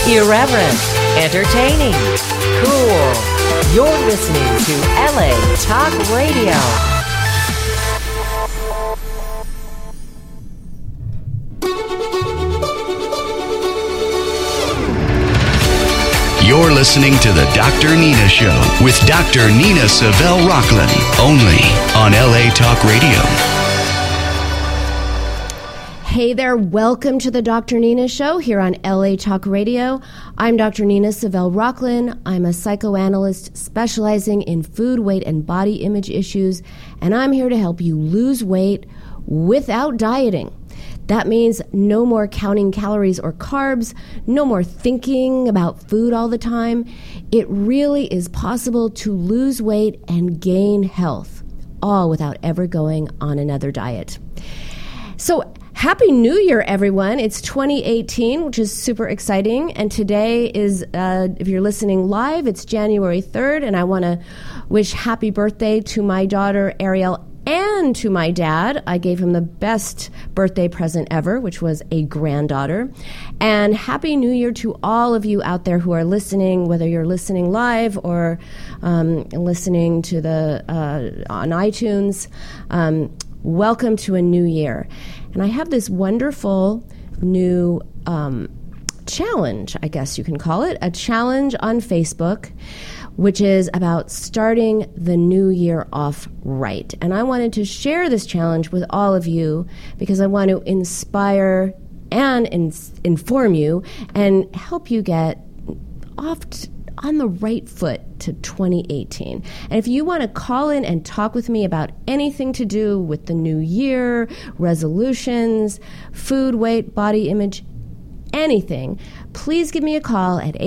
Irreverent, entertaining, cool. You're listening to LA Talk Radio. You're listening to the Dr. Nina Show with Dr. Nina Savelle Rocklin, only on LA Talk Radio. Hey there, welcome to the Dr. Nina Show here on LA Talk Radio. I'm Dr. Nina Savelle Rocklin. I'm a psychoanalyst specializing in food, weight, and body image issues, and I'm here to help you lose weight without dieting. That means no more counting calories or carbs, no more thinking about food all the time. It really is possible to lose weight and gain health, all without ever going on another diet. So, Happy New Year, everyone. It's 2018, which is super exciting. And today is, if you're listening live, it's January 3rd. And I want to wish happy birthday to my daughter, Ariel, and to my dad. I gave him the best birthday present ever, which was a granddaughter. And Happy New Year to all of you out there who are listening, whether you're listening live or listening to on iTunes. Welcome to a new year. And I have this wonderful new challenge, I guess you can call it, a challenge on Facebook, which is about starting the new year off right. And I wanted to share this challenge with all of you because I want to inspire and inform you and help you get off on the right foot to 2018. And if you want to call in and talk with me about anything to do with the new year, resolutions, food, weight, body image, anything, please give me a call at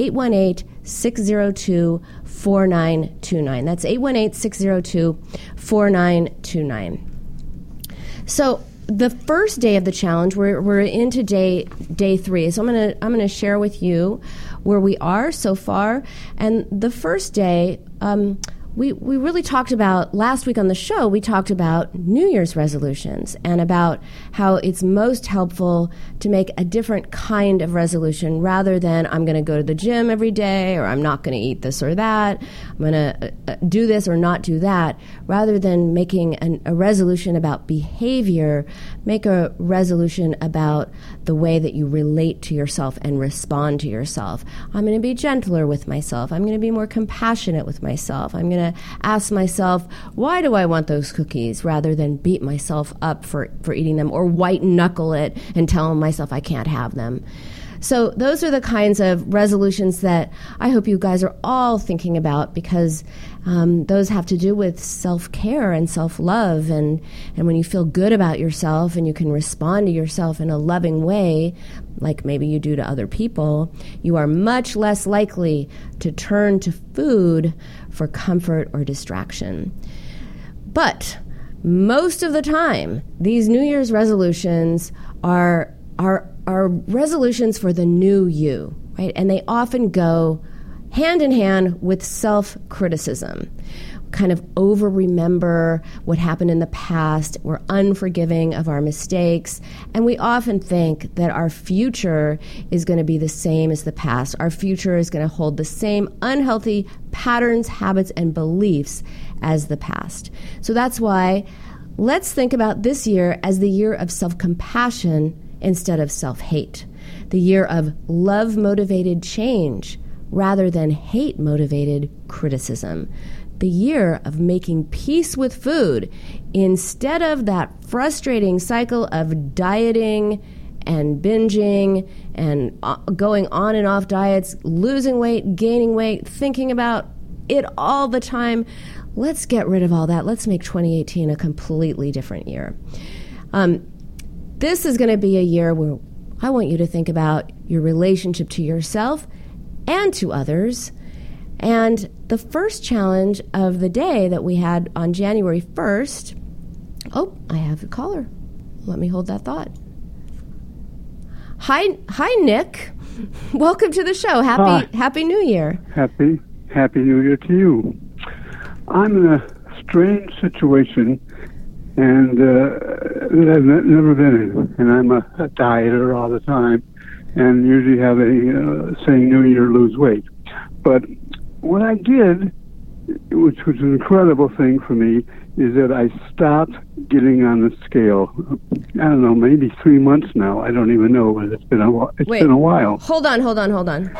818-602-4929. That's 818-602-4929. So the first day of the challenge, we're into day 3. So I'm gonna share with you where we are so far. And the first day, we really talked about, last week on the show, we talked about New Year's resolutions and about how it's most helpful to make a different kind of resolution rather than I'm going to go to the gym every day or I'm not going to eat this or that, I'm going to do this or not do that. Rather than making a resolution about behavior, make a resolution about the way that you relate to yourself and respond to yourself. I'm going to be gentler with myself. I'm going to be more compassionate with myself. I'm going to ask myself, why do I want those cookies, rather than beat myself up for eating them or white knuckle it and tell myself I can't have them. So those are the kinds of resolutions that I hope you guys are all thinking about, because those have to do with self-care and self-love. And when you feel good about yourself and you can respond to yourself in a loving way, like maybe you do to other people, you are much less likely to turn to food for comfort or distraction. But most of the time, these New Year's resolutions are resolutions for the new you, right? And they often go hand in hand with self-criticism. Kind of over-remember what happened in the past. We're unforgiving of our mistakes. And we often think that our future is going to be the same as the past. Our future is going to hold the same unhealthy patterns, habits, and beliefs as the past. So that's why let's think about this year as the year of self-compassion instead of self-hate. The year of love-motivated change rather than hate-motivated criticism. The year of making peace with food instead of that frustrating cycle of dieting and binging and going on and off diets, losing weight, gaining weight, thinking about it all the time. Let's get rid of all that. Let's make 2018 a completely different year. This is going to be a year where I want you to think about your relationship to yourself and to others. And the first challenge of the day that we had on January 1st, oh, I have a caller. Let me hold that thought. Hi, Nick. Welcome to the show. Happy New Year. Happy New Year to you. I'm in a strange situation and that I've never been in, and I'm a dieter all the time. and usually have a saying, New Year, lose weight. But what I did, which was an incredible thing for me, is that I stopped getting on the scale. I don't know, maybe 3 months now. I don't even know, but it's been a while. Hold on.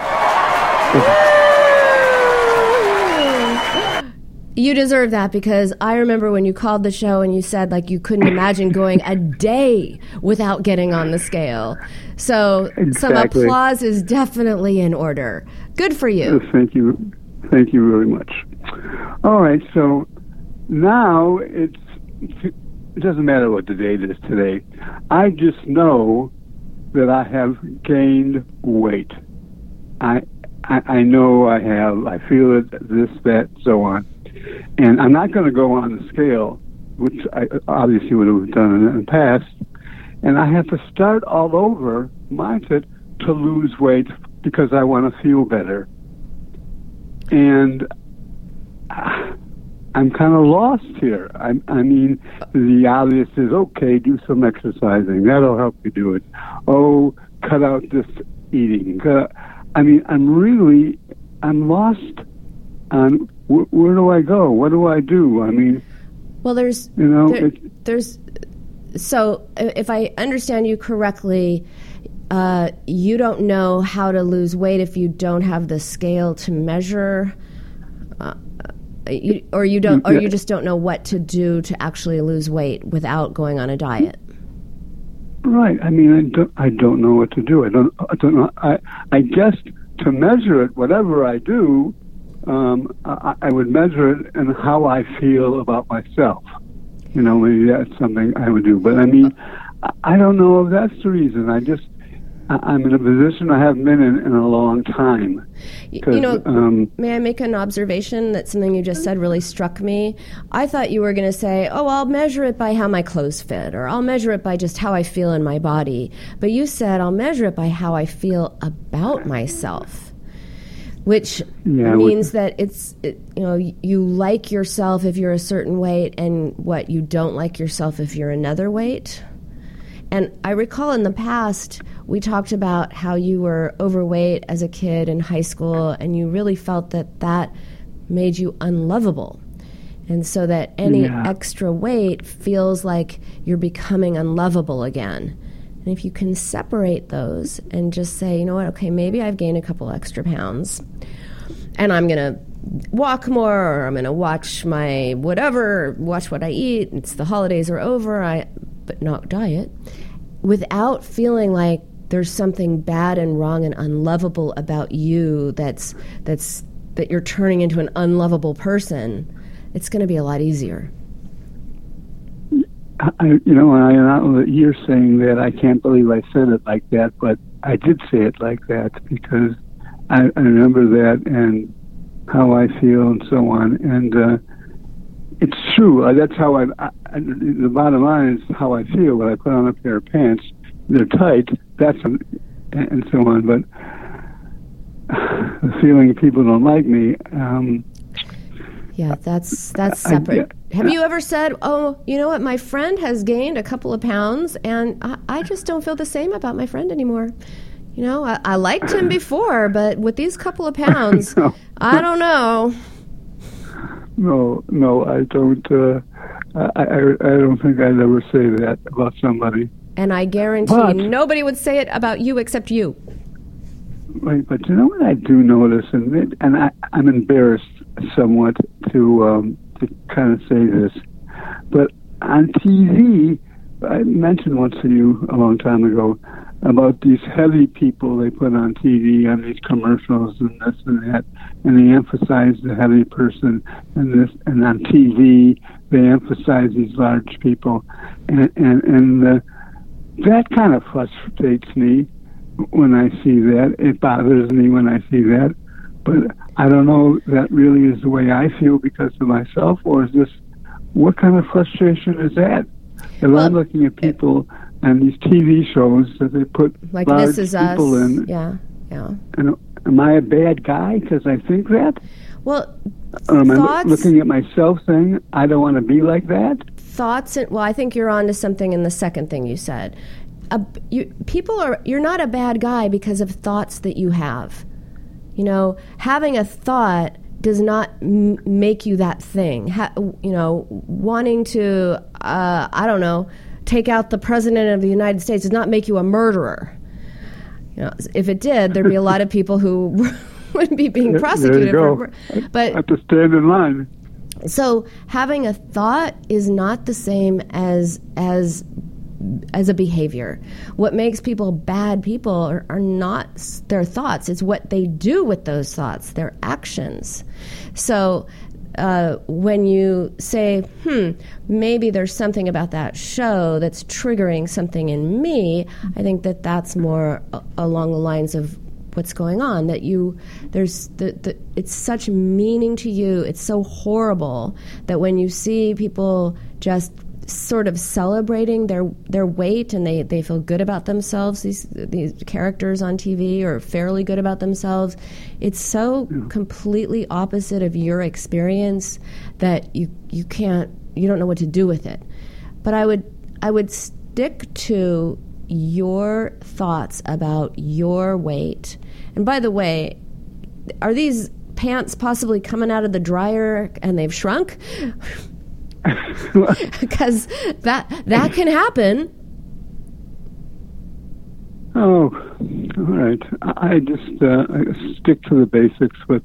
You deserve that, because I remember when you called the show and you said like you couldn't imagine going a day without getting on the scale. So Some applause is definitely in order. Good for you. Thank you. Thank you very much. All right, so now it doesn't matter what the date is today. I just know that I have gained weight. I know I have. I feel it, this, that, so on. And I'm not going to go on the scale, which I obviously would have done in the past. And I have to start all over, mindset, to lose weight because I want to feel better. And I'm kind of lost here. I mean, the obvious is, okay, do some exercising. That'll help you do it. Oh, cut out this eating. I'm lost on where do I go? What do I do? I mean, well, so if I understand you correctly, you don't know how to lose weight if you don't have the scale to measure, or you just don't know what to do to actually lose weight without going on a diet. Right. I mean, I don't know what to do. I don't know. I guess to measure it, whatever I do, I would measure it in how I feel about myself. Maybe that's something I would do. But I mean, I don't know if that's the reason. I'm in a position I haven't been in a long time. May I make an observation that something you just said really struck me? I thought you were going to say, I'll measure it by how my clothes fit, or I'll measure it by just how I feel in my body. But you said, I'll measure it by how I feel about myself. Which means that you like yourself if you're a certain weight, and what you don't like yourself if you're another weight. And I recall in the past we talked about how you were overweight as a kid in high school, and you really felt that made you unlovable. And so that any extra weight feels like you're becoming unlovable again. And if you can separate those and just say, you know what, okay, maybe I've gained a couple extra pounds, and I'm going to walk more, or I'm going to watch my whatever, watch what I eat. It's the holidays are over, but not diet, without feeling like there's something bad and wrong and unlovable about you that you're turning into an unlovable person. It's going to be a lot easier. I know that you're saying that, I can't believe I said it like that, but I did say it like that because I remember that and how I feel and so on. And it's true. That's how the bottom line is how I feel. When I put on a pair of pants, they're tight, and so on. But the feeling people don't like me, that's separate. Have you ever said, oh, you know what, my friend has gained a couple of pounds, and I just don't feel the same about my friend anymore? I liked him before, but with these couple of pounds, I don't know. No, I don't. I don't think I'd ever say that about somebody. And I guarantee nobody would say it about you except you. Right, but you know what I do notice, and I'm embarrassed somewhat to kind of say this, but on TV, I mentioned once to you a long time ago about these heavy people they put on TV on these commercials and this and that, and they emphasize the heavy person, and on TV they emphasize these large people, and that kind of frustrates me when I see that. It bothers me when I see that. But I don't know if that really is the way I feel because of myself, or is this, what kind of frustration is that? If I'm looking at people and these TV shows that they put like large This Is people Us. in. Yeah. And am I a bad guy because I think that? Well, or am I looking at myself saying, I don't want to be like that? I think you're on to something in the second thing you said. you're not a bad guy because of thoughts that you have. You know, having a thought does not make you that thing. Wanting to, I don't know, take out the president of the United States does not make you a murderer. You know, if it did, there'd be a lot of people who would be being prosecuted. But I have to stand in line. So having a thought is not the same as a behavior. What makes people bad people are not their thoughts. It's what they do with those thoughts, their actions. So when you say, maybe there's something about that show that's triggering something in me, I think that that's more along the lines of what's going on, that it's such meaning to you, it's so horrible that when you see people just sort of celebrating their weight and they feel good about themselves, these characters on TV are fairly good about themselves, it's so completely opposite of your experience that you don't know what to do with it. But I would stick to your thoughts about your weight. And by the way, are these pants possibly coming out of the dryer and they've shrunk? Because that can happen. Oh, all right. I just stick to the basics, but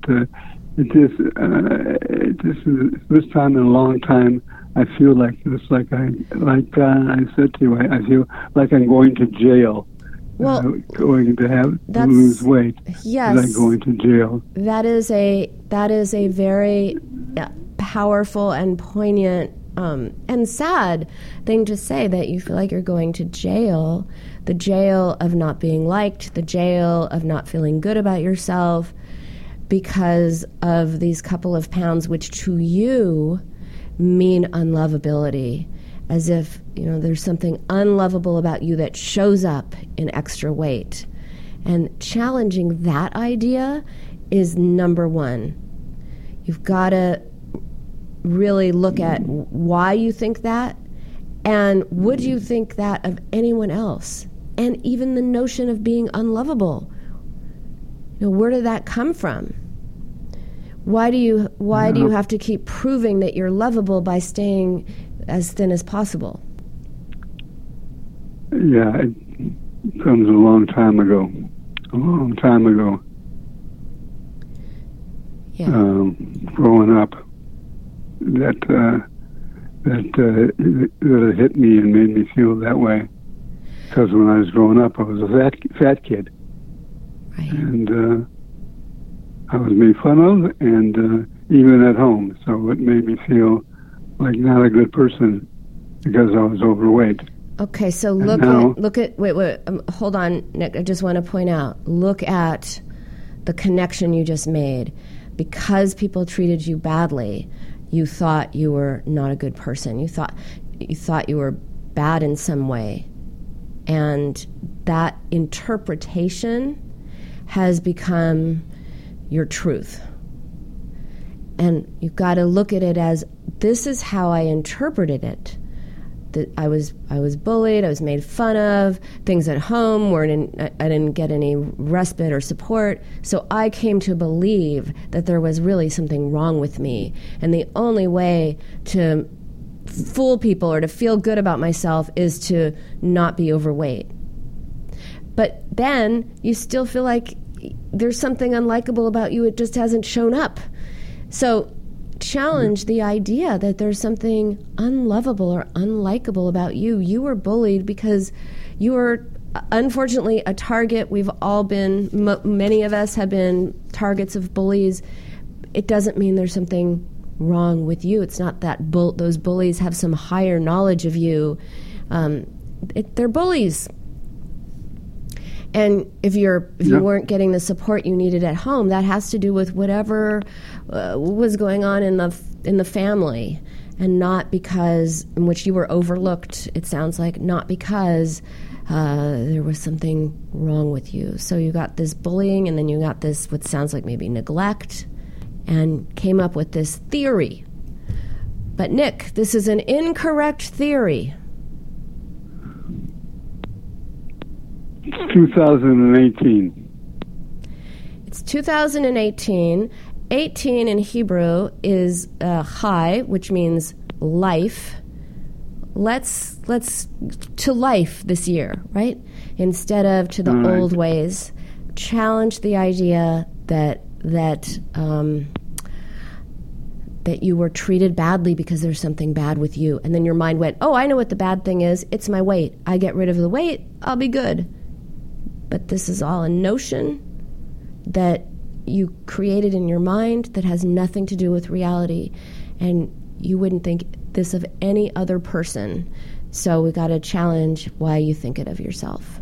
this time in a long time, I feel like this. Like I said to you, I feel like I'm going to jail. Well, going to lose weight. Yes, like going to jail. That is a very powerful and poignant and sad thing to say, that you feel like you're going to jail, the jail of not being liked, the jail of not feeling good about yourself because of these couple of pounds, which to you mean unlovability, as if there's something unlovable about you that shows up in extra weight. And challenging that idea is number one. You've got to really look at why you think that, and would you think that of anyone else, and even the notion of being unlovable. Where did that come from? Why do you have to keep proving that you're lovable by staying as thin as possible? Yeah, it comes a long time ago. Yeah. Growing up, that hit me and made me feel that way. Because when I was growing up, I was a fat kid, right. And I was made fun of, and even at home. So it made me feel like not a good person because I was overweight. Okay, so hold on, Nick. I just want to point out, look at the connection you just made. Because people treated you badly, you thought you were not a good person. You thought you were bad in some way. And that interpretation has become your truth. And you've got to look at it as, this is how I interpreted it. That I was bullied, I was made fun of, things at home I didn't get any respite or support, so I came to believe that there was really something wrong with me. And the only way to fool people or to feel good about myself is to not be overweight. But then you still feel like there's something unlikable about you, it just hasn't shown up. So challenge the idea that there's something unlovable or unlikable about you. You were bullied because you were, unfortunately, a target. We've all been, many of us have been targets of bullies. It doesn't mean there's something wrong with you. It's not that those bullies have some higher knowledge of you. They're bullies. And if you weren't getting the support you needed at home, that has to do with whatever was going on in the family, and not because in which you were overlooked. It sounds like not because there was something wrong with you. So you got this bullying, and then you got this what sounds like maybe neglect, and came up with this theory. But Nick, this is an incorrect theory. It's 2018. It's 2018. 18 in Hebrew is chai, which means life. Let's to life this year, right? Instead of to the old ways. Challenge the idea that you were treated badly because there's something bad with you. And then your mind went, oh, I know what the bad thing is. It's my weight. I get rid of the weight, I'll be good. But this is all a notion that you created in your mind that has nothing to do with reality. And you wouldn't think this of any other person. So we got to challenge why you think it of yourself.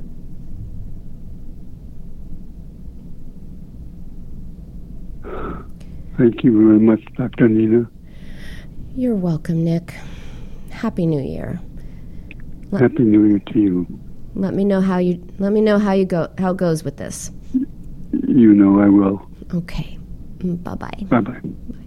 Thank you very much, Dr. Nina. You're welcome, Nick. Happy New Year. Happy New Year to you. Let me know how it goes with this. You know I will. Okay. Bye-bye. Bye-bye.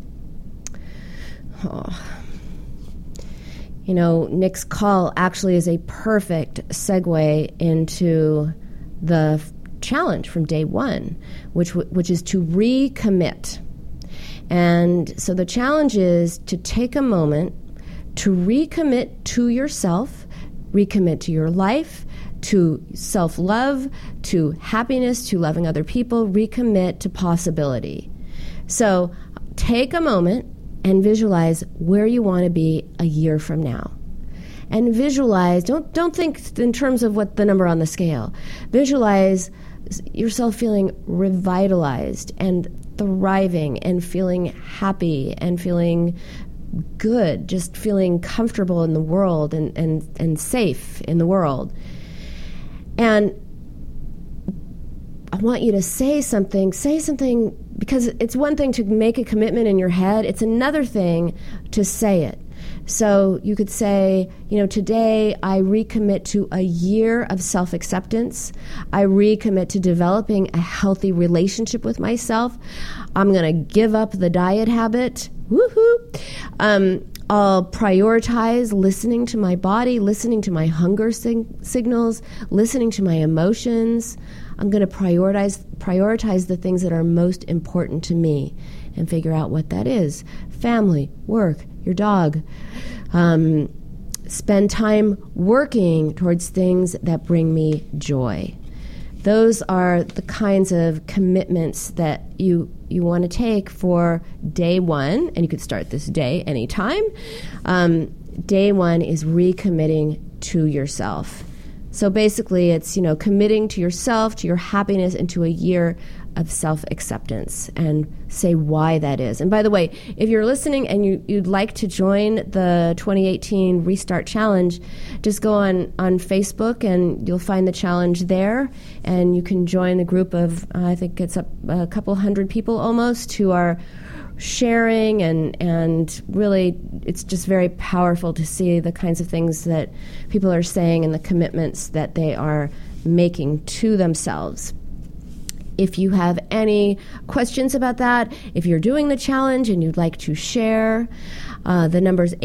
Oh. You know, Nick's call actually is a perfect segue into the challenge from day one, which is to recommit. And so the challenge is to take a moment to recommit to yourself, recommit to your life, to self-love, to happiness, to loving other people, recommit to possibility. So take a moment and visualize where you want to be a year from now. And visualize, don't think in terms of what the number on the scale. Visualize yourself feeling revitalized and thriving and feeling happy and feeling good, just feeling comfortable in the world and safe in the world. And I want you to say something because it's one thing to make a commitment in your head. It's another thing to say it. So you could say, today I recommit to a year of self-acceptance. I recommit to developing a healthy relationship with myself. I'm going to give up the diet habit. Woohoo! I'll prioritize listening to my body, listening to my hunger signals, listening to my emotions. I'm going to prioritize the things that are most important to me and figure out what that is. Family, work, your dog. Spend time working towards things that bring me joy. Those are the kinds of commitments that you want to take for day one, and you could start this day anytime. Day one is recommitting to yourself. So basically it's, committing to yourself, to your happiness, and to a year of self-acceptance, and say why that is. And by the way, if you're listening and you'd like to join the 2018 Restart Challenge, just go on Facebook and you'll find the challenge there, and you can join the group of, I think it's a couple hundred people almost, who are sharing, and really it's just very powerful to see the kinds of things that people are saying and the commitments that they are making to themselves. If you have any questions about that, if you're doing the challenge and you'd like to share, the number is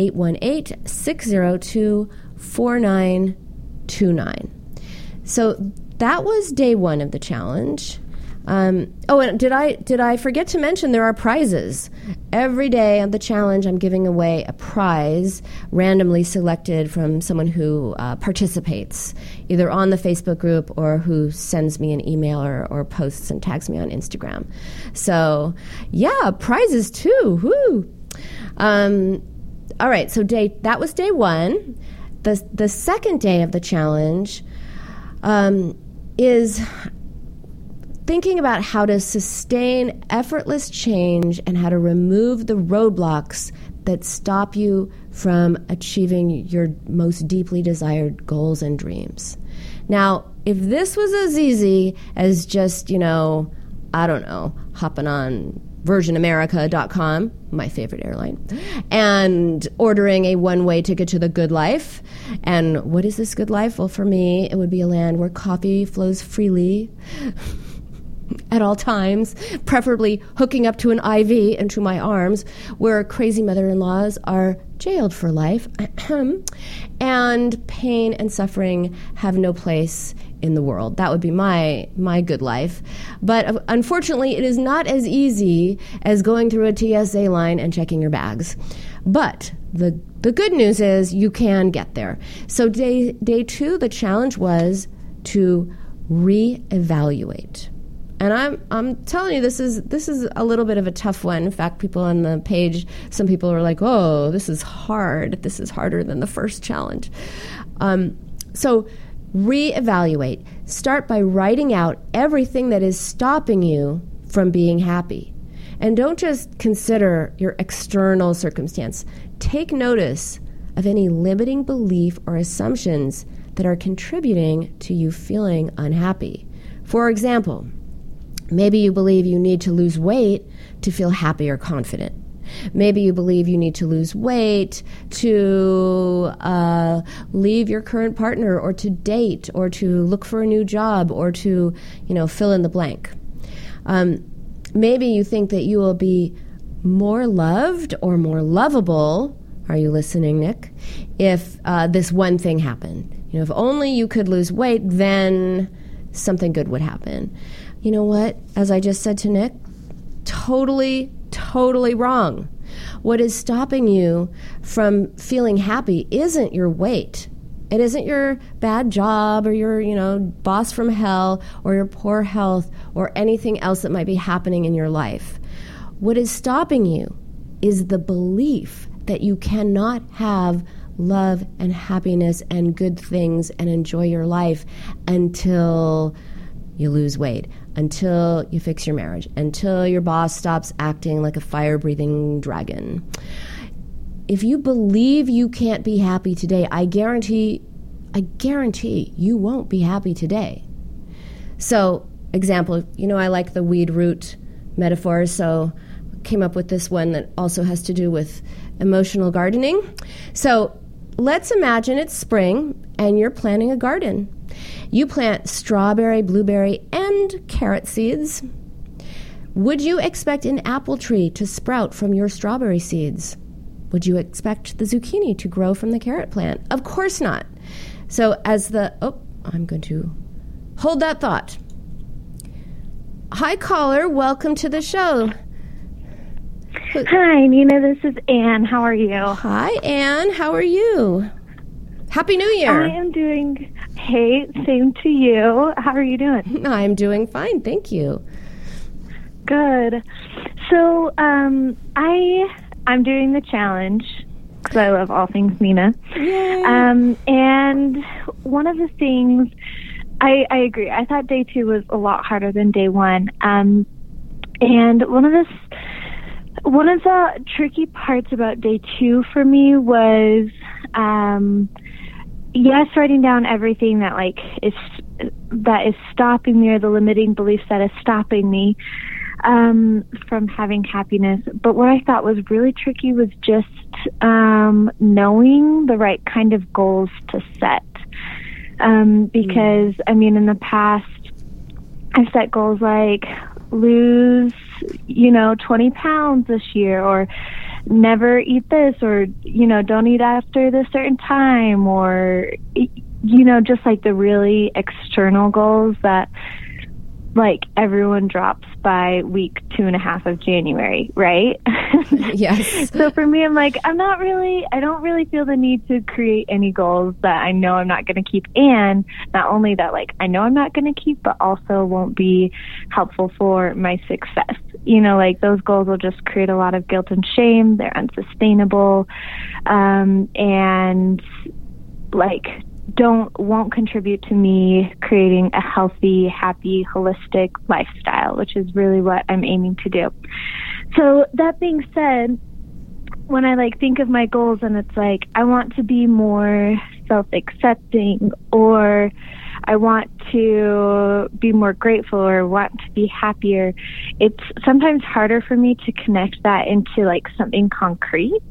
818-602-4929. So that was day one of the challenge. And did I forget to mention there are prizes? Every day of the challenge, I'm giving away a prize randomly selected from someone who participates, either on the Facebook group or who sends me an email or posts and tags me on Instagram. So, yeah, prizes too. Woo! All right, so that was day one. The second day of the challenge is thinking about how to sustain effortless change and how to remove the roadblocks that stop you from achieving your most deeply desired goals and dreams. Now, if this was as easy as just, hopping on virginamerica.com, my favorite airline, and ordering a one-way ticket to the good life. And what is this good life? Well, for me, it would be a land where coffee flows freely at all times, preferably hooking up to an IV into my arms, where crazy mother-in-laws are jailed for life, and pain and suffering have no place in the world. That would be my good life. But unfortunately, it is not as easy as going through a TSA line and checking your bags. But the good news is you can get there. So day 2, the challenge was to reevaluate. And I'm telling you, this is a little bit of a tough one. In fact, people on the page, some people are like, "Oh, this is hard. This is harder than the first challenge." So reevaluate. Start by writing out everything that is stopping you from being happy. And don't just consider your external circumstance. Take notice of any limiting belief or assumptions that are contributing to you feeling unhappy. For example, maybe you believe you need to lose weight to feel happy or confident. Maybe you believe you need to lose weight to leave your current partner, or to date, or to look for a new job, or to, fill in the blank. Maybe you think that you will be more loved or more lovable. Are you listening, Nick? If this one thing happened. If only you could lose weight, then something good would happen. You know what? As I just said to Nick, totally wrong. What is stopping you from feeling happy isn't your weight. It isn't your bad job or your, boss from hell or your poor health or anything else that might be happening in your life. What is stopping you is the belief that you cannot have love and happiness and good things and enjoy your life until you lose weight, until you fix your marriage, until your boss stops acting like a fire-breathing dragon. If you believe you can't be happy today, I guarantee you won't be happy today. So, example, I like the weed root metaphor, so came up with this one that also has to do with emotional gardening. So, let's imagine it's spring and you're planting a garden. You plant strawberry, blueberry, and carrot seeds. Would you expect an apple tree to sprout from your strawberry seeds? Would you expect the zucchini to grow from the carrot plant? Of course not. So I'm going to hold that thought. Hi, caller. Welcome to the show. Hi, Nina. This is Anne. How are you? Hi, Anne. How are you? Happy New Year. I am doing... Hey, same to you. How are you doing? I'm doing fine, thank you. Good. So, I'm doing the challenge because I love all things Nina. Yay. And one of the things, I agree. I thought day 2 was a lot harder than day 1. And one of the tricky parts about day 2 for me was, yes, writing down everything that is stopping me, or the limiting beliefs that is stopping me from having happiness. But what I thought was really tricky was just knowing the right kind of goals to set. Because in the past, I've set goals like lose, 20 pounds this year, or never eat this, or, don't eat after this certain time, or, just like the really external goals that everyone drops by week 2.5 of January, right? Yes. So for me, I'm like, I don't really feel the need to create any goals that I know I'm not going to keep. And not only that, I know I'm not going to keep, but also won't be helpful for my success. Those goals will just create a lot of guilt and shame. They're unsustainable. And won't contribute to me creating a healthy, happy, holistic lifestyle, which is really what I'm aiming to do. So that being said, when I think of my goals and it's I want to be more self-accepting, or I want to be more grateful, or want to be happier, it's sometimes harder for me to connect that into something concrete.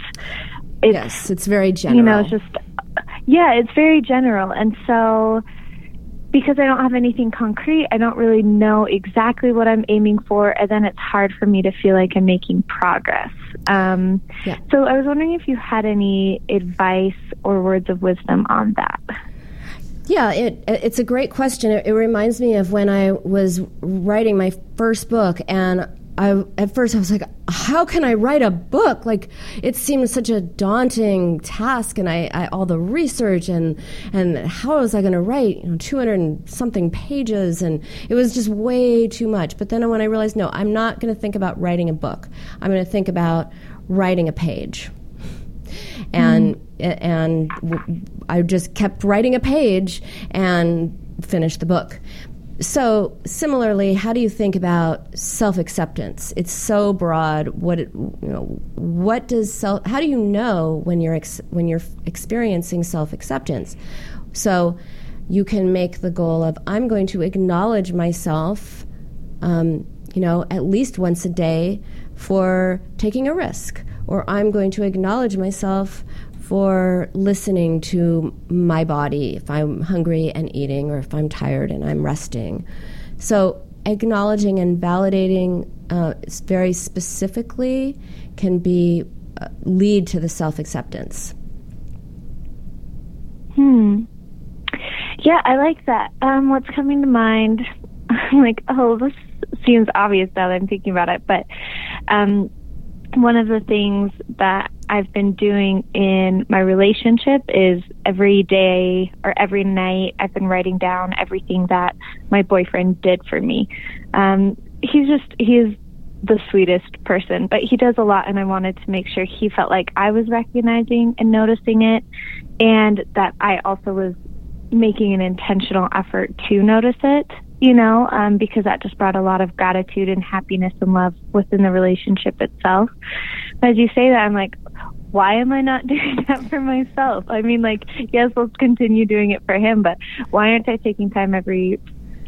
Yes, it's very general. It's very general. And so because I don't have anything concrete, I don't really know exactly what I'm aiming for, and then it's hard for me to feel like I'm making progress. So I was wondering if you had any advice or words of wisdom on that. Yeah, it's a great question. It reminds me of when I was writing my first book, and at first I was like, how can I write a book? Like, it seemed such a daunting task, and I all the research and how was I going to write 200 and something pages, and it was just way too much. But then when I realized, no, I'm not going to think about writing a book. I'm going to think about writing a page. And I just kept writing a page and finished the book. So similarly, how do you think about self-acceptance? It's so broad. How do you know when you're experiencing self-acceptance? So you can make the goal of, I'm going to acknowledge myself, at least once a day for taking a risk, or I'm going to acknowledge myself for listening to my body if I'm hungry and eating, or if I'm tired and I'm resting. So acknowledging and validating very specifically can lead to the self-acceptance. Yeah, I like that. What's coming to mind, I'm like, this seems obvious now that I'm thinking about it, but one of the things that I've been doing in my relationship is every day or every night I've been writing down everything that my boyfriend did for me. He's the sweetest person, but he does a lot, and I wanted to make sure he felt like I was recognizing and noticing it, and that I also was making an intentional effort to notice it. Because that just brought a lot of gratitude and happiness and love within the relationship itself. As you say that, I'm like, why am I not doing that for myself? I mean, yes, let's continue doing it for him, but why aren't I taking time every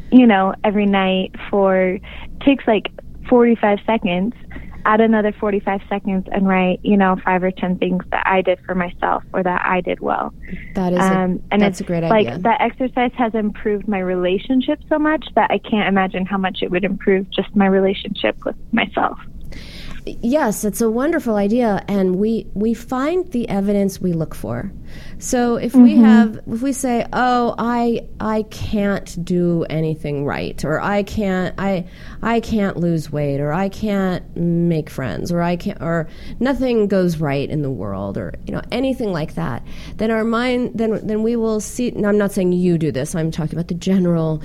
night takes 45 seconds, add another 45 seconds and write, 5 or 10 things that I did for myself or that I did well. That's a great idea. That exercise has improved my relationship so much that I can't imagine how much it would improve just my relationship with myself. Yes, it's a wonderful idea, and we find the evidence we look for. So if we say, oh, I can't do anything right, or I can't lose weight, or I can't make friends, or nothing goes right in the world, or anything like that, then our mind then we will see. And I'm not saying you do this. I'm talking about the general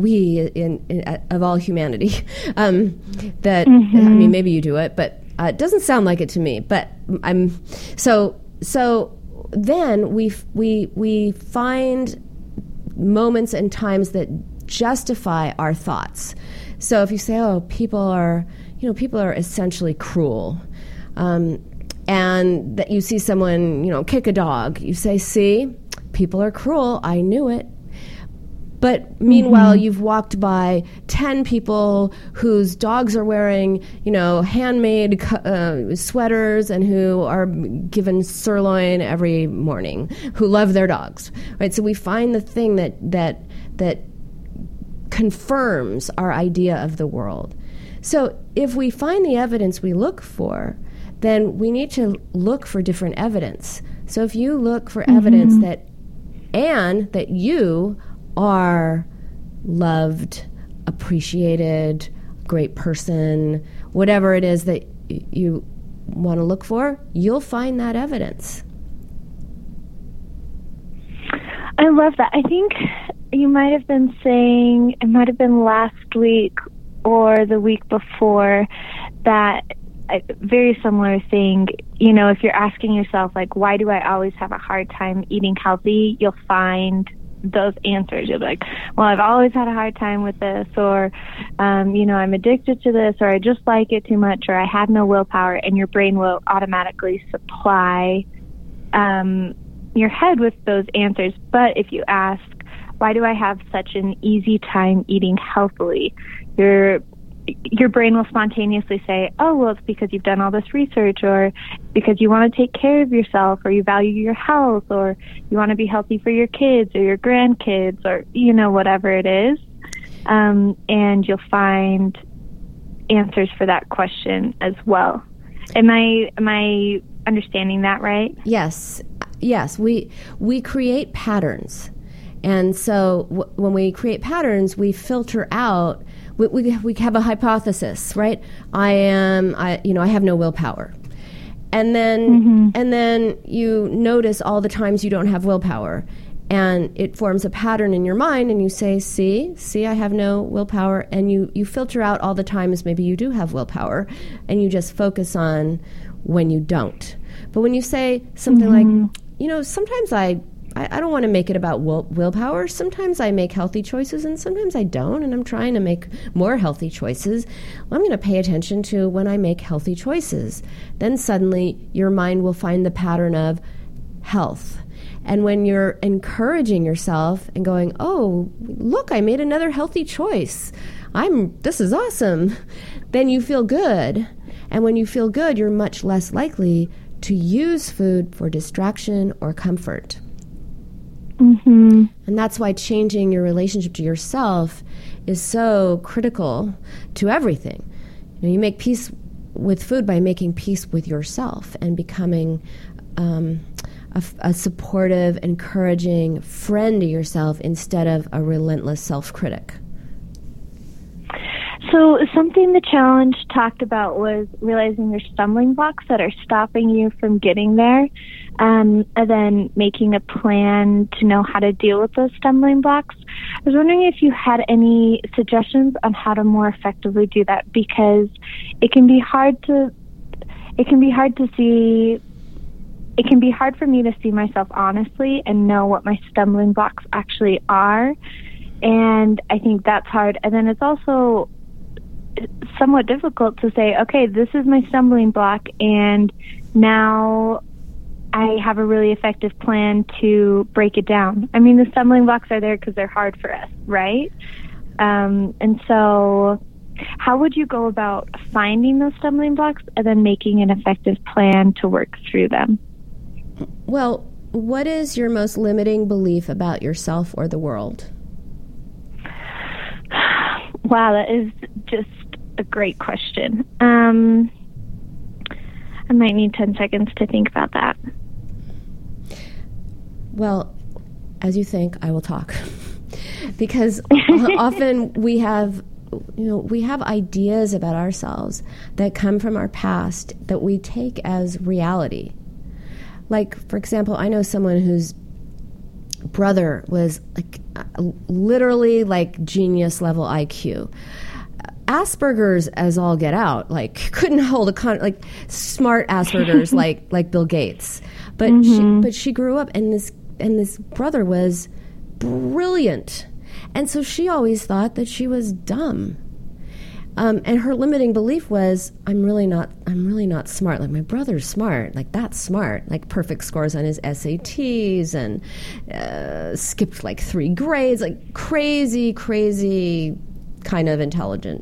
of all humanity. I mean, maybe you do it, but it doesn't sound like it to me. But so then we find moments and times that justify our thoughts. So if you say, oh, people are essentially cruel, and that you see someone kick a dog, you say, see, people are cruel, I knew it. But meanwhile, you've walked by 10 people whose dogs are wearing, handmade sweaters, and who are given sirloin every morning, who love their dogs, right? So we find the thing that confirms our idea of the world. So if we find the evidence we look for, then we need to look for different evidence. So if you look for evidence that you are loved, appreciated, great person, whatever it is that you want to look for, you'll find that evidence. I love that. I think you might have been saying, it might have been last week or the week before, that a very similar thing, if you're asking yourself, why do I always have a hard time eating healthy, you'll find those answers. You'll be like, well, I've always had a hard time with this, or I'm addicted to this, or I just like it too much, or I have no willpower, and your brain will automatically supply your head with those answers. But if you ask, why do I have such an easy time eating healthily, your your brain will spontaneously say, oh, well, it's because you've done all this research, or because you want to take care of yourself, or you value your health, or you want to be healthy for your kids or your grandkids, or, whatever it is. And you'll find answers for that question as well. Am I understanding that right? Yes. We create patterns. And so when we create patterns, we filter out, we have a hypothesis, right? I have no willpower. And then you notice all the times you don't have willpower. And it forms a pattern in your mind, and you say, see, I have no willpower. And you filter out all the times maybe you do have willpower, and you just focus on when you don't. But when you say something like, sometimes I don't want to make it about willpower. Sometimes I make healthy choices, and sometimes I don't, and I'm trying to make more healthy choices. Well, I'm going to pay attention to when I make healthy choices. Then suddenly your mind will find the pattern of health. And when you're encouraging yourself and going, oh, look, I made another healthy choice. This is awesome. Then you feel good. And when you feel good, you're much less likely to use food for distraction or comfort. Mm-hmm. And that's why changing your relationship to yourself is so critical to everything. You make peace with food by making peace with yourself and becoming a supportive, encouraging friend to yourself instead of a relentless self-critic. So something the challenge talked about was realizing your stumbling blocks that are stopping you from getting there, and then making a plan to know how to deal with those stumbling blocks. I was wondering if you had any suggestions on how to more effectively do that, because it can be hard for me to see myself honestly and know what my stumbling blocks actually are. And I think that's hard. And then it's also somewhat difficult to say, okay, this is my stumbling block, and now I have a really effective plan to break it down. I mean, the stumbling blocks are there because they're hard for us, right? And so how would you go about finding those stumbling blocks and then making an effective plan to work through them? Well, what is your most limiting belief about yourself or the world? Wow, that is just a great question. I might need 10 seconds to think about that. Well, as you think, I will talk. Because often we have ideas about ourselves that come from our past that we take as reality. Like, for example, I know someone whose brother was literally genius level IQ. Asperger's as all get out, couldn't hold smart Asperger's like Bill Gates. But she grew up, and this brother was brilliant. And so she always thought that she was dumb. And her limiting belief was, I'm really not smart. Like, my brother's smart. Like, that's smart. Like, perfect scores on his SATs, and skipped 3 grades. Like, crazy kind of intelligent,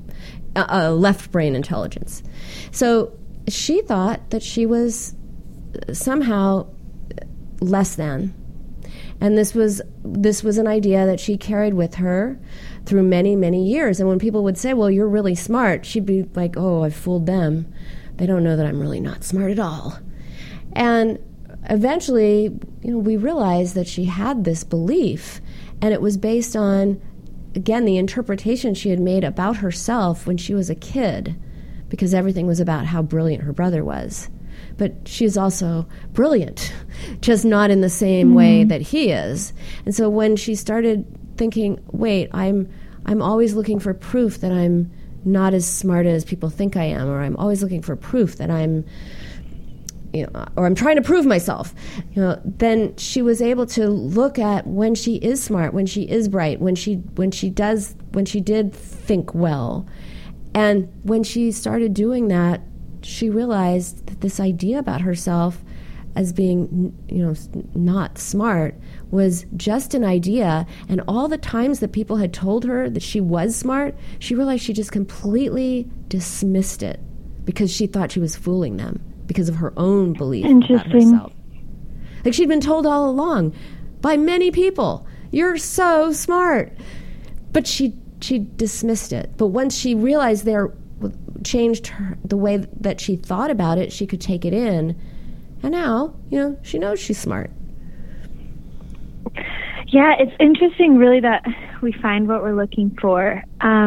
left brain intelligence. So she thought that she was somehow less than. And this was an idea that she carried with her through many, many years. And when people would say, well, you're really smart, she'd be like, oh, I fooled them. They don't know that I'm really not smart at all. And eventually, we realized that she had this belief, and it was based on, again, the interpretation she had made about herself when she was a kid, because everything was about how brilliant her brother was. But she's also brilliant, just not in the same way that he is. And so when she started thinking, wait, I'm always looking for proof that I'm not as smart as people think I am, or I'm always looking for proof that I'm, or I'm trying to prove myself, then she was able to look at when she is smart, when she is bright, when she did think well. And when she started doing that, she realized that this idea about herself as being, not smart was just an idea, and all the times that people had told her that she was smart, she realized she just completely dismissed it because she thought she was fooling them because of her own belief about herself. Like she'd been told all along by many people, "You're so smart," but she dismissed it. But once she realized changed the way that she thought about it, she could take it in, and now she knows she's smart. Yeah, it's interesting really that we find what we're looking for.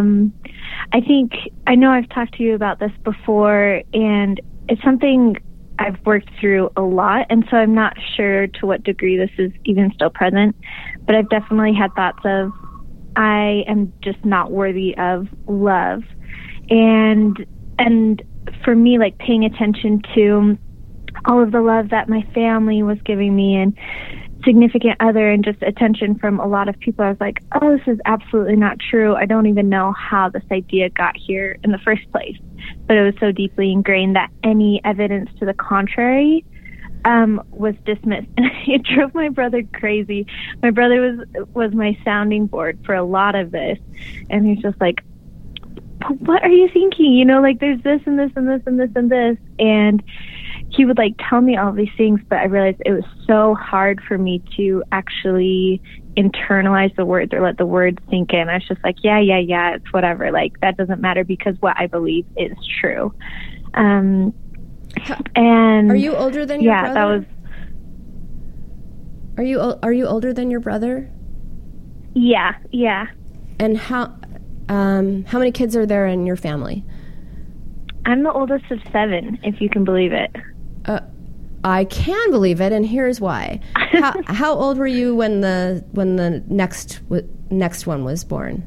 I know I've talked to you about this before, and it's something I've worked through a lot, and so I'm not sure to what degree this is even still present, but I've definitely had thoughts of, I am just not worthy of love. And for me, like paying attention to all of the love that my family was giving me and significant other and just attention from a lot of people, I was like, oh, this is absolutely not true. I don't even know how this idea got here in the first place. But it was so deeply ingrained that any evidence to the contrary was dismissed. And it drove my brother crazy. My brother was my sounding board for a lot of this. And he's just like, what are you thinking? Like there's this and this and this and this and this. And he would like tell me all these things, but I realized it was so hard for me to actually internalize the words or let the words sink in. I was just like, yeah, it's whatever. Like that doesn't matter because what I believe is true. And are you older than your brother? Yeah, that was. Are you older than your brother? Yeah. And how many kids are there in your family? I'm the oldest of 7, if you can believe it. I can believe it, and here's why. How old were you when the next one was born?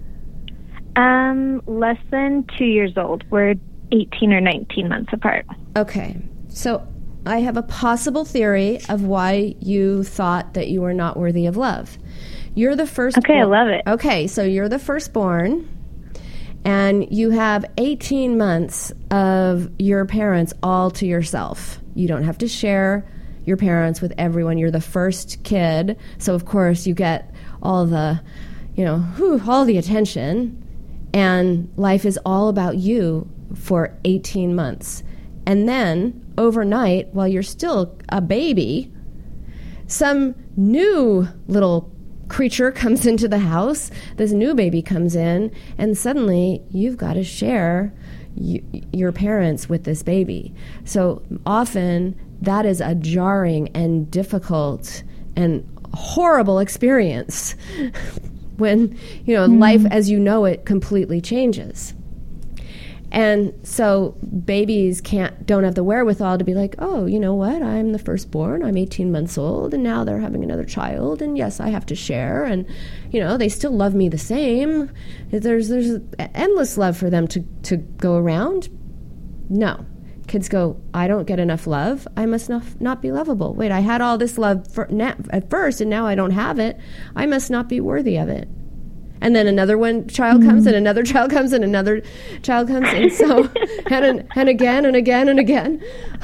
Less than 2 years old. We're 18 or 19 months apart. Okay, so I have a possible theory of why you thought that you were not worthy of love. You're the first. Okay, I love it. Okay, so you're the firstborn, and you have 18 months of your parents all to yourself. You don't have to share your parents with everyone. You're the first kid, so of course you get all the, all the attention, and life is all about you for 18 months. And then overnight, while you're still a baby, some new little creature comes into the house, this new baby comes in, and suddenly you've got to share your parents with this baby. So often that is a jarring and difficult and horrible experience when life as you know it completely changes. And so babies don't have the wherewithal to be like, oh, you know what? I'm the firstborn. I'm 18 months old, and now they're having another child, and yes, I have to share, and they still love me the same. There's endless love for them to go around. No, kids go, I don't get enough love. I must not be lovable. Wait, I had all this love at first, and now I don't have it. I must not be worthy of it. And then another child comes, and another child comes, and another child comes, and so and again and again and again.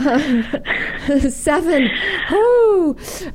7. Whoo!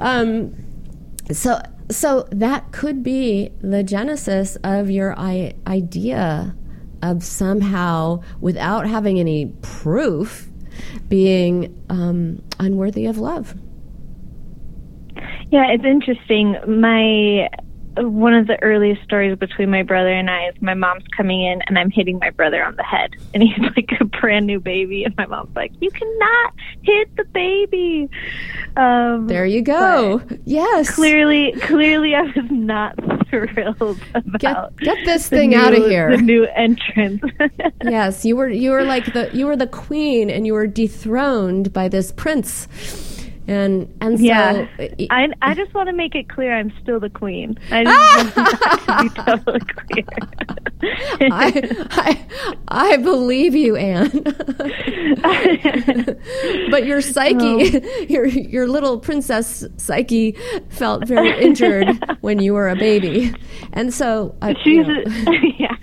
So that could be the genesis of your idea of somehow, without having any proof, being unworthy of love. Yeah, it's interesting. One of the earliest stories between my brother and I is my mom's coming in and I'm hitting my brother on the head. And he's like a brand new baby. And my mom's like, you cannot hit the baby. There you go. Yes. Clearly I was not thrilled about get this thing out of here. The new entrance. Yes, you were like the queen, and you were dethroned by this prince. And so yeah, I just want to make it clear I'm still the queen. I just want that to be totally clear. I believe you, Anne. But your psyche, your little princess psyche, felt very injured when you were a baby, and so yeah,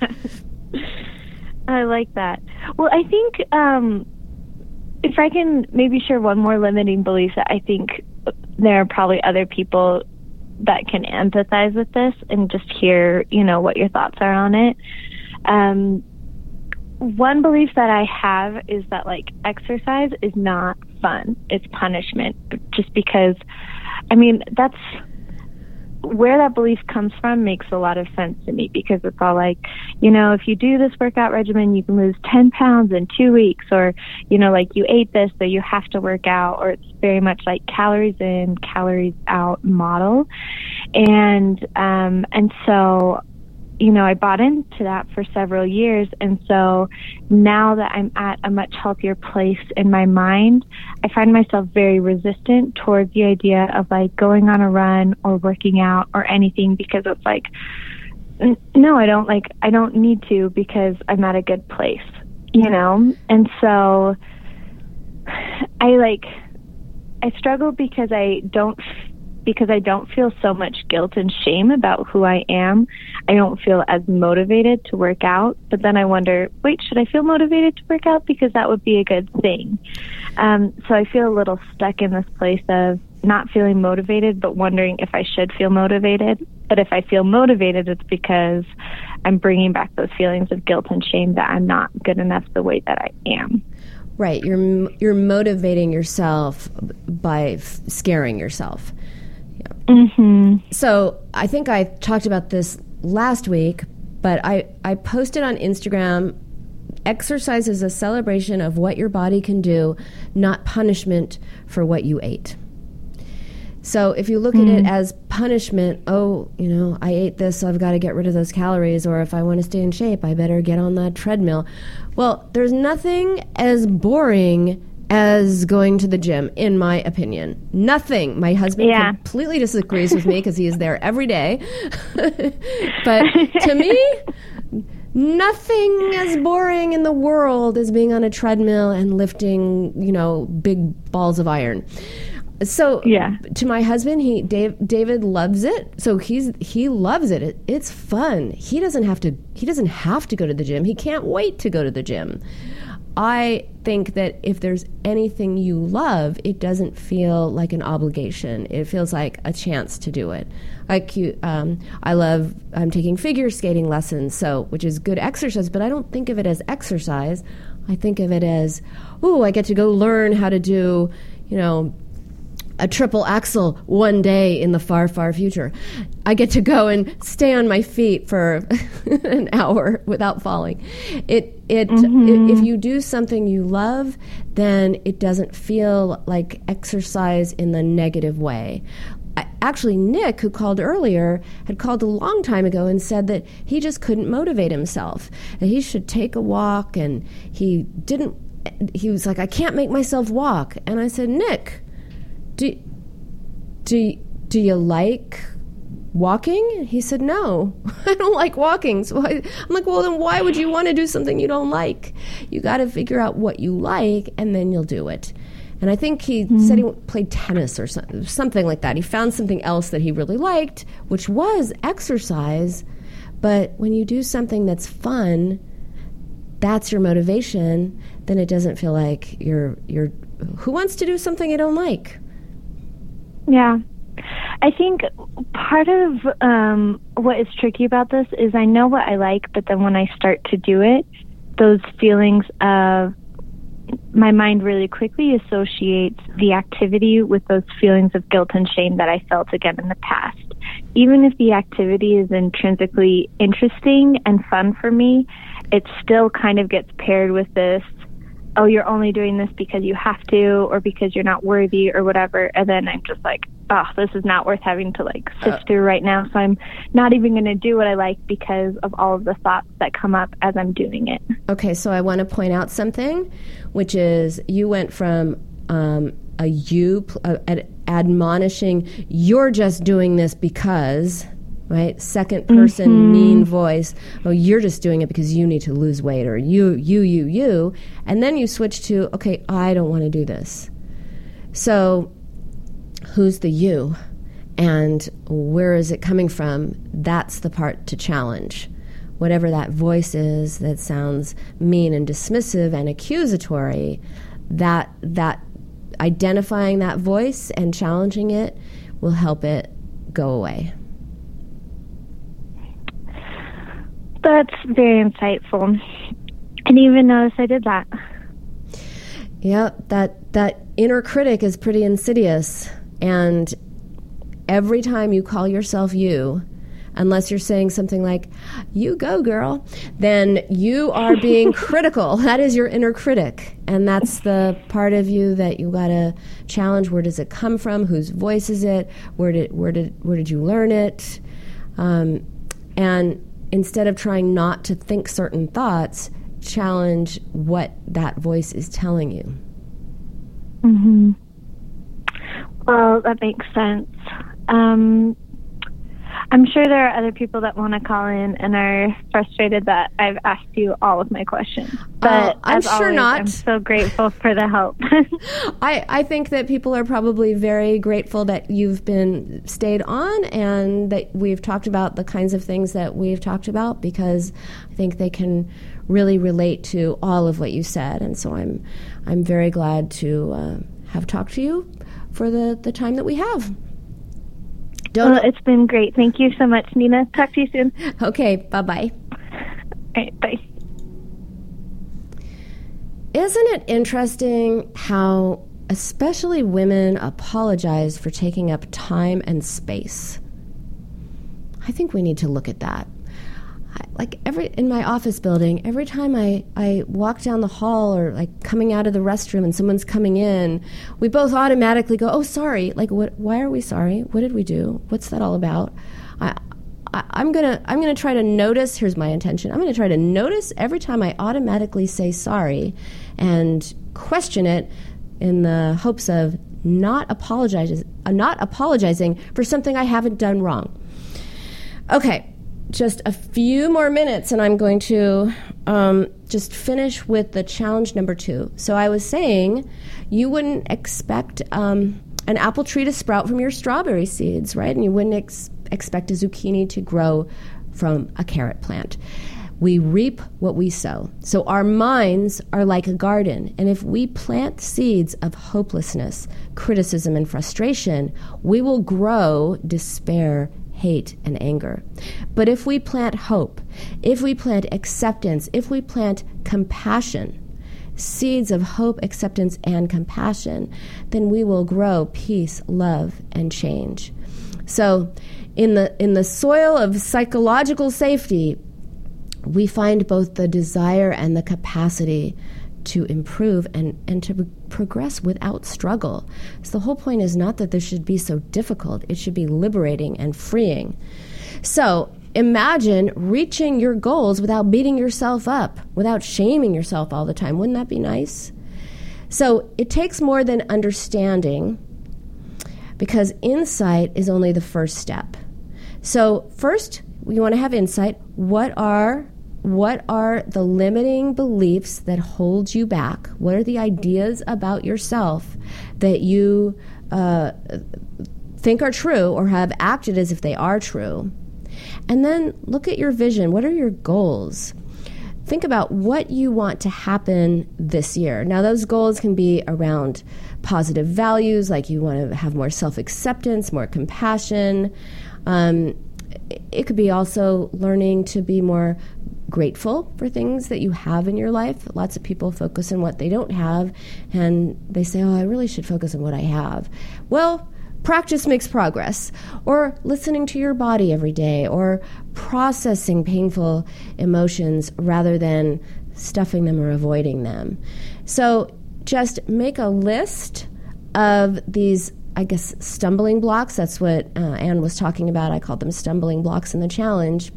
I like that. Well, I think. If I can maybe share one more limiting belief that I think there are probably other people that can empathize with this and just hear, what your thoughts are on it. One belief that I have is that exercise is not fun. It's punishment, just because, that's where that belief comes from makes a lot of sense to me, because it's all if you do this workout regimen, you can lose 10 pounds in 2 weeks, or, you ate this, so you have to work out, or it's very much like calories in, calories out model. And so, I bought into that for several years. And so now that I'm at a much healthier place in my mind, I find myself very resistant towards the idea of going on a run or working out or anything, because it's no, I don't need to, because I'm at a good place, And so I struggle because I don't feel so much guilt and shame about who I am. I don't feel as motivated to work out. But then I wonder, wait, should I feel motivated to work out? Because that would be a good thing. So I feel a little stuck in this place of not feeling motivated, but wondering if I should feel motivated. But if I feel motivated, it's because I'm bringing back those feelings of guilt and shame that I'm not good enough the way that I am. Right. You're motivating yourself by scaring yourself. Mm-hmm. So I think I talked about this last week, but I posted on Instagram, exercise is a celebration of what your body can do, not punishment for what you ate. So if you look at it as punishment, I ate this, so I've got to get rid of those calories, or if I want to stay in shape, I better get on that treadmill. Well, there's nothing as boring as going to the gym, in my opinion. Nothing. My husband completely disagrees with me because he is there every day. But to me, nothing as boring in the world as being on a treadmill and lifting, big balls of iron. So to my husband, David loves it. So he loves it. It's fun. He doesn't have to go to the gym. He can't wait to go to the gym. I think that if there's anything you love, it doesn't feel like an obligation. It feels like a chance to do it. I'm taking figure skating lessons, which is good exercise, but I don't think of it as exercise. I think of it as, I get to go learn how to do, a triple axel one day in the far, far future. I get to go and stay on my feet for an hour without falling. If you do something you love, then it doesn't feel like exercise in the negative way. Actually, Nick, who called earlier, had called a long time ago and said that he just couldn't motivate himself, that he should take a walk, and he was like, I can't make myself walk. And I said, Nick, do you like walking? He said, no, I don't like walking. So I'm like, well, then why would you want to do something you don't like? You got to figure out what you like, and then you'll do it. And I think he said he played tennis or something like that. He found something else that he really liked, which was exercise. But when you do something that's fun, that's your motivation, then it doesn't feel like you're who wants to do something you don't like? Yeah. I think part of what is tricky about this is I know what I like, but then when I start to do it, those feelings of my mind really quickly associates the activity with those feelings of guilt and shame that I felt again in the past. Even if the activity is intrinsically interesting and fun for me, it still kind of gets paired with this, oh, you're only doing this because you have to, or because you're not worthy, or whatever. And then I'm just like, oh, this is not worth having to sift through right now. So I'm not even going to do what I like because of all of the thoughts that come up as I'm doing it. Okay, so I want to point out something, which is you went from admonishing, you're just doing this because, right? Second person, mean voice. Oh, you're just doing it because you need to lose weight, or you. And then you switch to, okay, I don't want to do this. So who's the you? And where is it coming from? That's the part to challenge. Whatever that voice is that sounds mean and dismissive and accusatory, that identifying that voice and challenging it will help it go away. That's very insightful. I didn't even notice I did that. Yeah, that inner critic is pretty insidious. And every time you call yourself you, unless you're saying something like, you go, girl, then you are being critical. That is your inner critic. And that's the part of you that you got to challenge. Where does it come from? Whose voice is it? Where did you learn it? And instead of trying not to think certain thoughts, challenge what that voice is telling you. Mm-hmm. Well, that makes sense. I'm sure there are other people that want to call in and are frustrated that I've asked you all of my questions. But I'm sure always, not. I'm so grateful for the help. I think that people are probably very grateful that you've stayed on and that we've talked about the kinds of things that we've talked about, because I think they can really relate to all of what you said. And so I'm very glad to have talked to you for the time that we have. Well, it's been great. Thank you so much, Nina. Talk to you soon. Okay, bye-bye. All right, bye. Isn't it interesting how especially women apologize for taking up time and space? I think we need to look at that. In my office building, every time I walk down the hall or like coming out of the restroom and someone's coming in, we both automatically go, oh, sorry. Like, what? Why are we sorry? What did we do? What's that all about? I'm gonna try to notice. Here's my intention. I'm gonna try to notice every time I automatically say sorry, and question it in the hopes of not apologizing for something I haven't done wrong. Okay. Just a few more minutes, and I'm going to just finish with the challenge number 2. So I was saying you wouldn't expect an apple tree to sprout from your strawberry seeds, right? And you wouldn't expect a zucchini to grow from a carrot plant. We reap what we sow. So our minds are like a garden, and if we plant seeds of hopelessness, criticism, and frustration, we will grow despair, hate, and anger. But if we plant hope, if we plant acceptance, if we plant compassion, seeds of hope, acceptance, and compassion, then we will grow peace, love, and change. So in the soil of psychological safety, we find both the desire and the capacity to improve and to progress without struggle. So the whole point is not that this should be so difficult. It should be liberating and freeing. So imagine reaching your goals without beating yourself up, without shaming yourself all the time. Wouldn't that be nice? So it takes more than understanding, because insight is only the first step. So first, you want to have insight. What are the limiting beliefs that hold you back? What are the ideas about yourself that you think are true or have acted as if they are true? And then look at your vision. What are your goals? Think about what you want to happen this year. Now, those goals can be around positive values, like you want to have more self-acceptance, more compassion. It could be also learning to be more grateful for things that you have in your life. Lots of people focus on what they don't have, and they say, oh, I really should focus on what I have. Well, practice makes progress. Or listening to your body every day, or processing painful emotions rather than stuffing them or avoiding them. So just make a list of these, I guess, stumbling blocks. That's what Anne was talking about. I called them stumbling blocks in the challenge.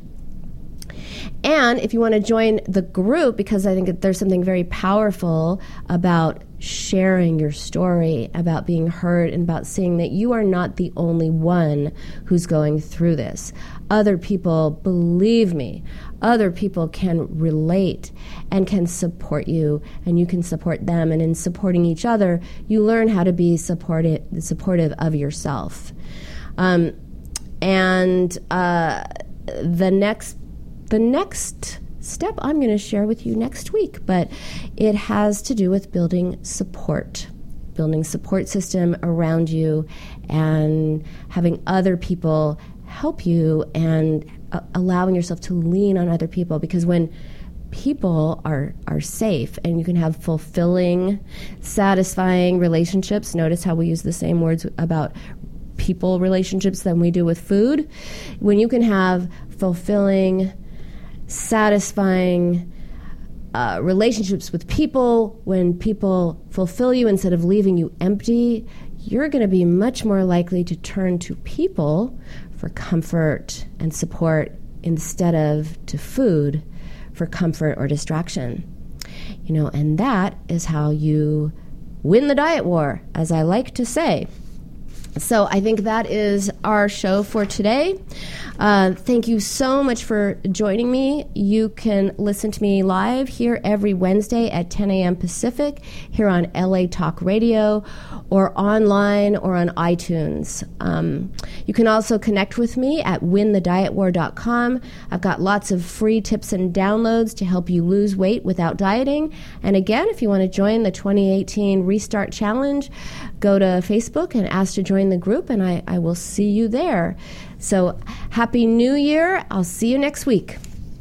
And if you want to join the group, because I think there's something very powerful about sharing your story, about being heard, and about seeing that you are not the only one who's going through this. Other people, believe me, other people can relate and can support you, and you can support them. And in supporting each other, you learn how to be supportive of yourself. The next step I'm going to share with you next week, but it has to do with building support. building support system around you, and having other people help you, and allowing yourself to lean on other people. Because when people are safe and you can have fulfilling, satisfying relationships, notice how we use the same words about people relationships than we do with food. When you can have fulfilling, satisfying relationships with people, when people fulfill you instead of leaving you empty, you're going to be much more likely to turn to people for comfort and support instead of to food for comfort or distraction. And that is how you win the diet war, as I like to say. So I think that is our show for today. Thank you so much for joining me. You can listen to me live here every Wednesday at 10 a.m. Pacific here on LA Talk Radio, or online or on iTunes. You can also connect with me at winthedietwar.com. I've got lots of free tips and downloads to help you lose weight without dieting. And again, if you want to join the 2018 Restart Challenge, go to Facebook and ask to join the group, and I will see you there. So Happy New Year. I'll see you next week.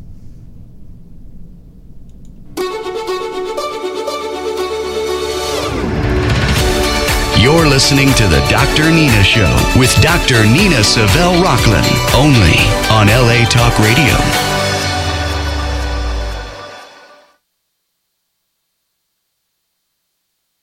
You're listening to the Dr. Nina Show with Dr. Nina Savelle Rocklin, only on LA Talk Radio.